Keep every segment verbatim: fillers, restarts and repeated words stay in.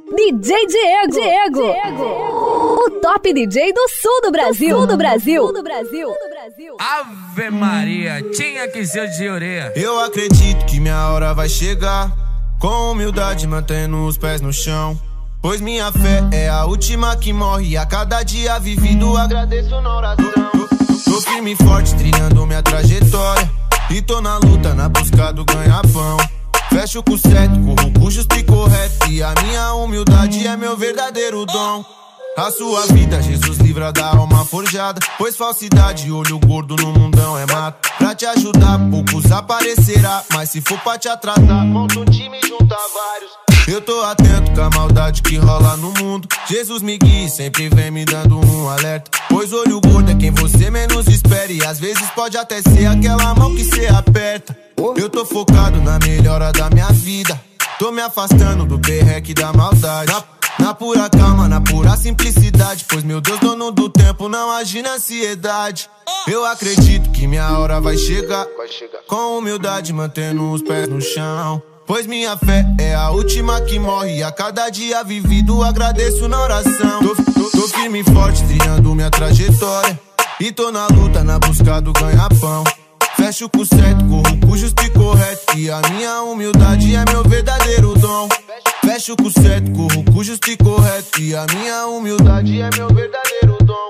D J Diego. Diego. Diego. O top D J do sul do Brasil. Do sul do Brasil. Do Brasil. Do Brasil. Ave Maria, tinha que ser de orelha. Eu acredito que minha hora vai chegar, com humildade mantendo os pés no chão, pois minha fé é a última que morre. A cada dia vivido agradeço na oração. Tô firme e forte trilhando minha trajetória, e tô na luta na busca do ganha-pão. Fecho com certo, corro com justo e correto, e a minha humildade é meu verdadeiro dom. A sua vida, Jesus livra da alma forjada, pois falsidade, olho gordo no mundão é mato. Pra te ajudar, poucos aparecerá, mas se for pra te atrasar, monta um time e junta vários. Eu tô atento com a maldade que rola no mundo, Jesus me guia e sempre vem me dando um alerta, pois olho gordo é quem você menos espera, e às vezes pode até ser aquela mão que cê aperta. Eu tô focado na melhora da minha vida, tô me afastando do perreque da maldade, na, na pura calma, na pura simplicidade, pois meu Deus, dono do tempo, não age na ansiedade. Eu acredito que minha hora vai chegar, vai chegar. Com humildade mantendo os pés no chão, pois minha fé é a última que morre. A cada dia vivido agradeço na oração. Tô, tô, tô firme e forte trilhando minha trajetória, e tô na luta na busca do ganha-pão. Fecho com certo, corro com justo e correto, e a minha humildade é meu verdadeiro dom. Fecho com certo, corro com justo e correto, e a minha humildade é meu verdadeiro dom.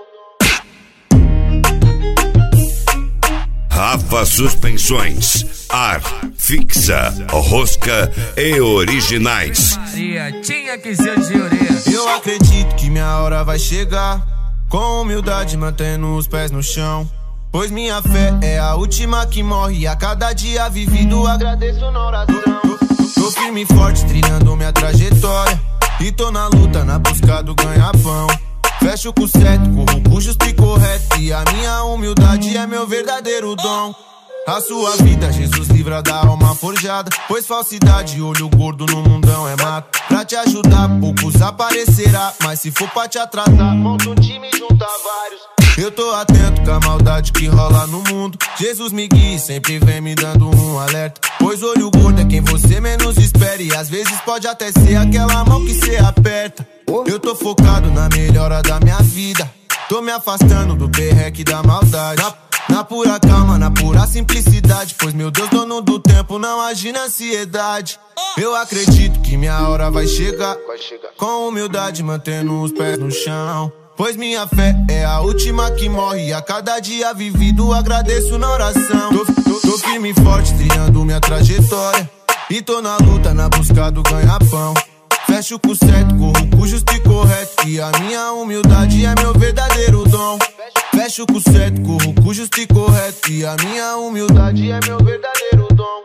Rafa Suspensões, ar, fixa, rosca e originais. Maria, tinha que ser de orelha. Eu acredito que minha hora vai chegar, com humildade mantendo os pés no chão, pois minha fé é a última que morre. A cada dia vivido agradeço na oração. Tô firme e forte trilhando minha trajetória, e tô na luta na busca do ganha-pão. Fecho com certo, corro com justo e correto, e a minha humildade é meu verdadeiro dom. A sua vida, Jesus livra da alma forjada, pois falsidade, olho gordo no mundão é mato. Pra te ajudar, poucos aparecerá, mas se for pra te atrasar, monta um time e junta vários. Eu tô atento com a maldade que rola no mundo, Jesus me guia e sempre vem me dando um alerta, pois olho gordo é quem você menos espera, e às vezes pode até ser aquela mão que cê aperta. Eu tô focado na melhora da minha vida, tô me afastando do perreque da maldade, na, na pura calma, na pura simplicidade, pois meu Deus, dono do tempo, não age na ansiedade. Eu acredito que minha hora vai chegar, vai chegar. Com humildade mantendo os pés no chão, pois minha fé é a última que morre. A cada dia vivido agradeço na oração. Tô, tô, tô firme e forte trilhando minha trajetória, e tô na luta na busca do ganha-pão. Fecho com certo, corro com justo e correto, e a minha humildade é meu verdadeiro dom. Fecho com certo, corro com justo e correto, e a minha humildade é meu verdadeiro dom.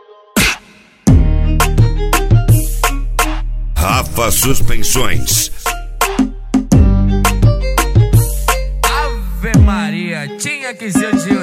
Rafa Suspensões. Ave Maria, tinha que ser de orelha.